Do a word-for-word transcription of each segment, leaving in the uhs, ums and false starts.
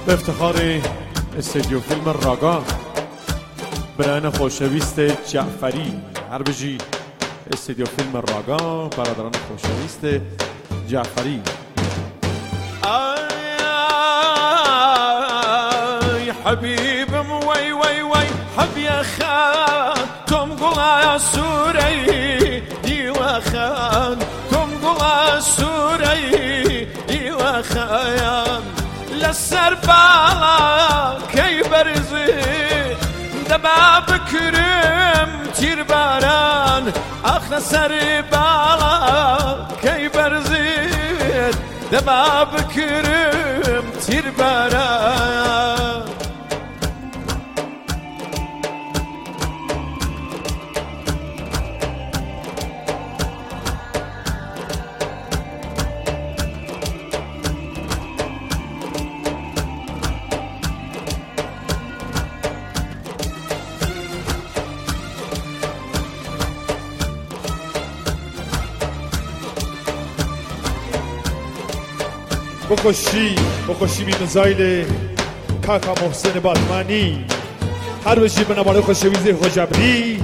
به افتخار استودیو فیلم راگا برایان خوشویست جعفری هر بجی استودیو فیلم راگا برادران خوشویست جعفری. آی حبیبم وی وی وی حبی خان تم قلا سوری دیو خان تم قلا سوری دیو خان لسر بالا کی برزی دبا بکرم تیر باران آخر سر بالا کی برزی دبا بکرم تیر باران. بخوشی بخوشی بی مزایل کاکا محسن باتمانی هر بشی به نماره خوشویزی خوشبری.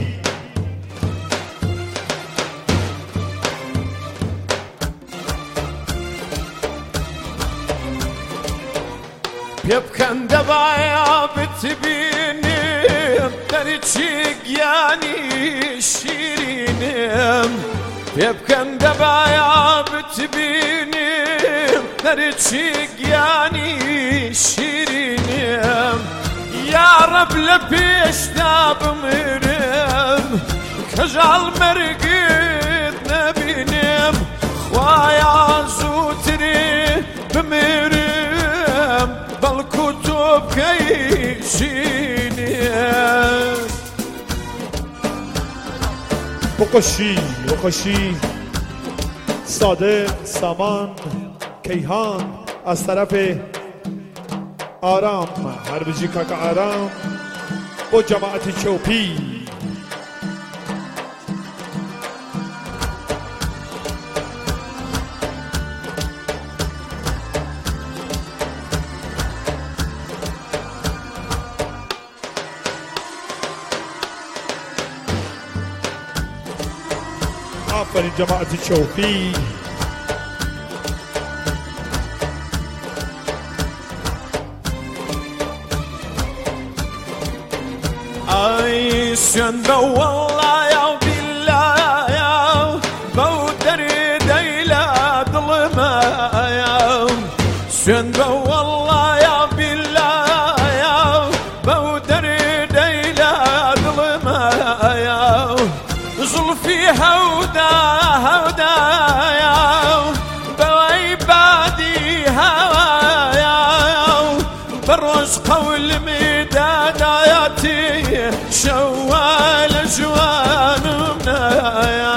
بيبكن دبايا بتبينم دريتشيك يعني شيرينم بيبكن دبايا بتبينم دريتشيك يعني شيرينم يا رب لبيش داب مرم كجال مرقد نبينم خوايا زوتري بمرم بالكتب كيشينم. بخوشی بخوشی صادق سامان کیهان از طرف آرام هر بجی کاکا آرام با جماعت چوپی. آفرین جماعت چوپی. اي شنبه والله يا بالله يا بودر ديلا ظلمه يا شنبه والله يا بالله يا بودر ديلا ظلمه يا زلفي هودا هودا يا بويبادي هوا يا بروج قول مداد آياتي شوال جوانمنا يا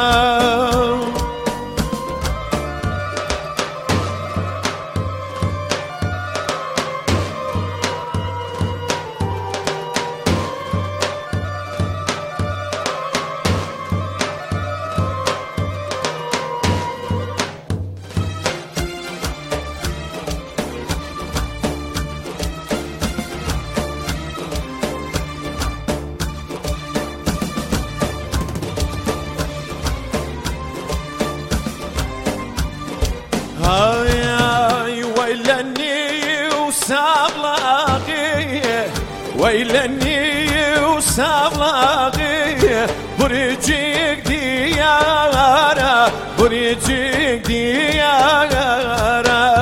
هاي هاي ويلني وسابلاغي ويلني وسابلاغي بريجيك ديارة بريجيك ديارة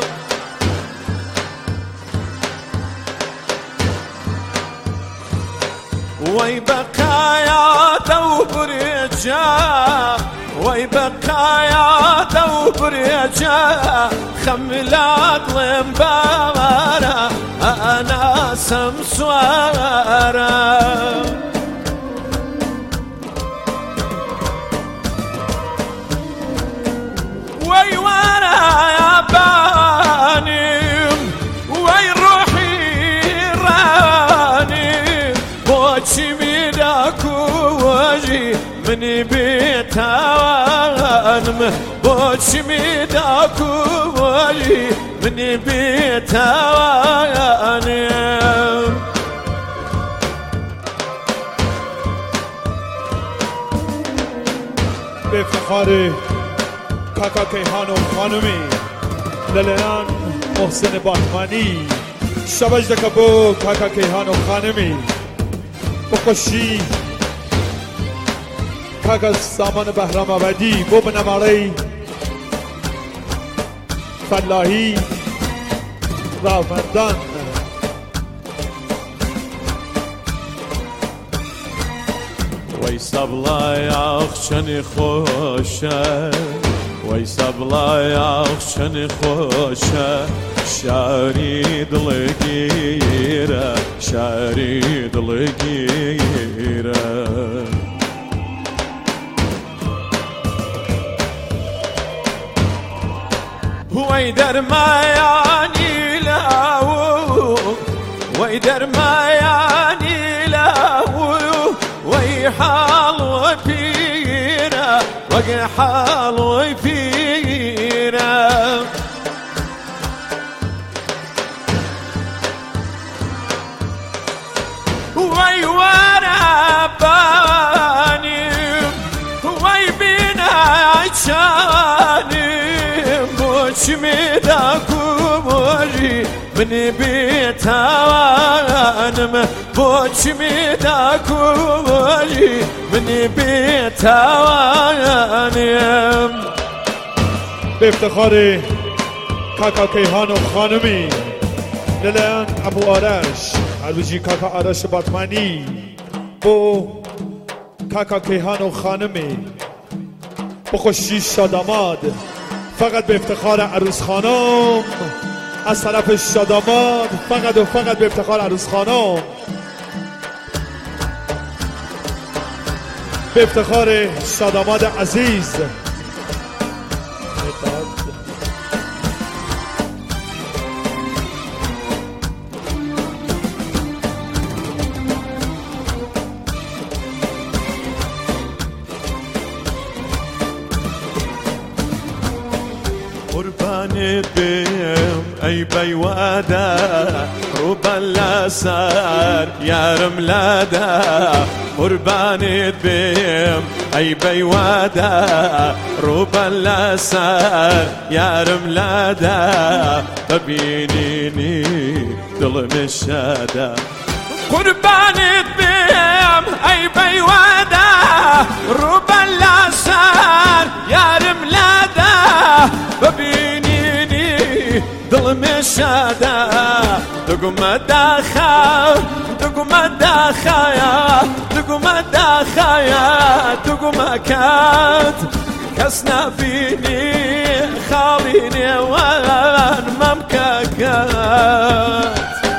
وي بقايا دوبرجا وي بقايا دوبرجا خملات لمبارة أنا سمسوارة وي وانا يا بانم وي روحي راني بوشي ميداكو وجي من بيتانم بوشي ميداكو وجي من بتوانم به افتخار کاکا کیهان و خانمی للیان محسن باتمانی شبش دکبو کاکا کیهان و خانمی بخوشی کاکا سامان بهرام آبادی بو بنماره فلاحی راومندان وی سبلای آخشن خوشه وی سبلای آخشن خوشه شاری دلگیره شاری دلگیره وی در مایانی لاو وی در مایانی لاو وی حال و پیره وی حال و پیره وی ورابانیم وی بینایچانیم بوچمی دا کوموری من بتوانم بوچمی دا کوموری من بتوانم به افتخار کاکا کیهان و خانمی للیان ابو آرش هروجی کاکا آرش باتمانی بو کاکا کیهان و خانمی بخوشی شاداماد فقط به افتخار عروس خانم از طرف شاداماد فقط و فقط به افتخار عروس خانم به افتخار شاداماد عزیز قربان بیم ای بیواده رو بلا سر یارم لاده قربان بیم ای بیواده رو بلا سر یارم لاده ببینینی دلم شاده قربان بیم ای بیواده رو بلا سر یارم لاده ببینینی دلم شاده دگم داخل دگم داخل دگم داخل دگم کات کس نبینی خالی نیوان ممککات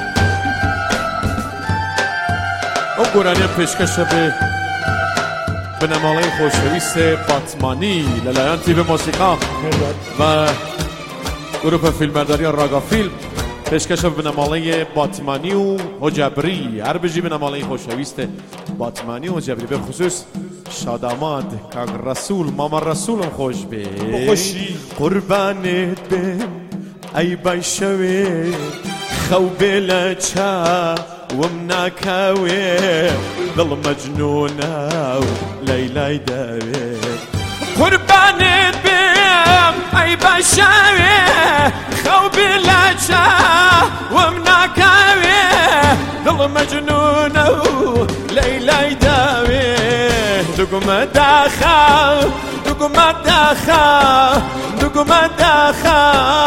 او گرانی پیشکش به به نماله خوشویست باتمانی للیان تیب موسیقا و گروه فیلمبرداری راگا فیلم پیشکش به نماله باتمانی و حجبری هر بجی به نماله خوشویست باتمانی و حجبری به خصوص شاداماد کاک رسول ماما رسولم خوش به بخوشی قربانت بم ای بایشوی خوب لچا ومناكاوي ظل مجنونة وليلى داوي قربان بيم أي بشاوي خوبي لجا ومناكاوي ظل مجنونة وليلى داوي دقم داخل دقم داخل دقم داخل